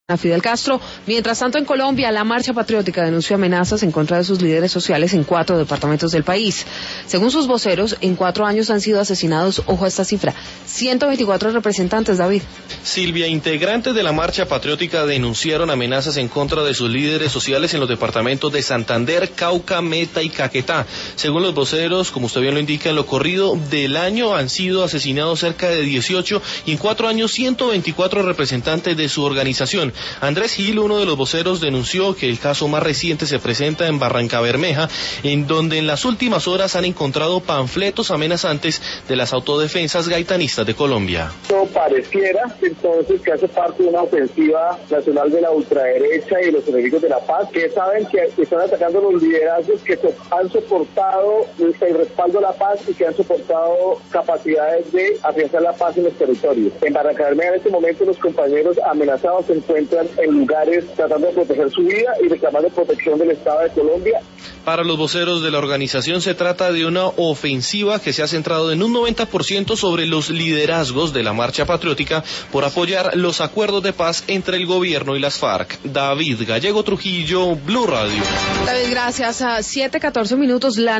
A Fidel Castro. Mientras tanto, en Colombia, la Marcha Patriótica denunció amenazas en contra de sus líderes sociales en 4 departamentos del país. Según sus voceros, en 4 años han sido asesinados, ojo a esta cifra, 124 representantes, David. Silvia, integrantes de la Marcha Patriótica denunciaron amenazas en contra de sus líderes sociales en los departamentos de Santander, Cauca, Meta y Caquetá. Según los voceros, como usted bien lo indica, en lo corrido del año han sido asesinados cerca de 18 y en 4 años 124 representantes de su organización. Andrés Gil, uno de los voceros, denunció que el caso más reciente se presenta en Barrancabermeja, en donde en las últimas horas han encontrado panfletos amenazantes de las autodefensas gaitanistas de Colombia. Pareciera entonces que hace parte de una ofensiva nacional de la ultraderecha y los enemigos de la paz, que saben que están atacando los liderazgos que han soportado el respaldo a la paz y que han soportado capacidades de afianzar la paz en los territorios. En Barrancabermeja en este momento los compañeros amenazados se encuentran en lugares tratando de proteger su vida y reclamando protección del Estado de Colombia. Para los voceros de la organización se trata de una ofensiva que se ha centrado en un 90% sobre los liderazgos de la Marcha Patriótica por apoyar los acuerdos de paz entre el gobierno y las FARC. David Gallego Trujillo, Blue Radio. David, gracias. A 7:14 minutos.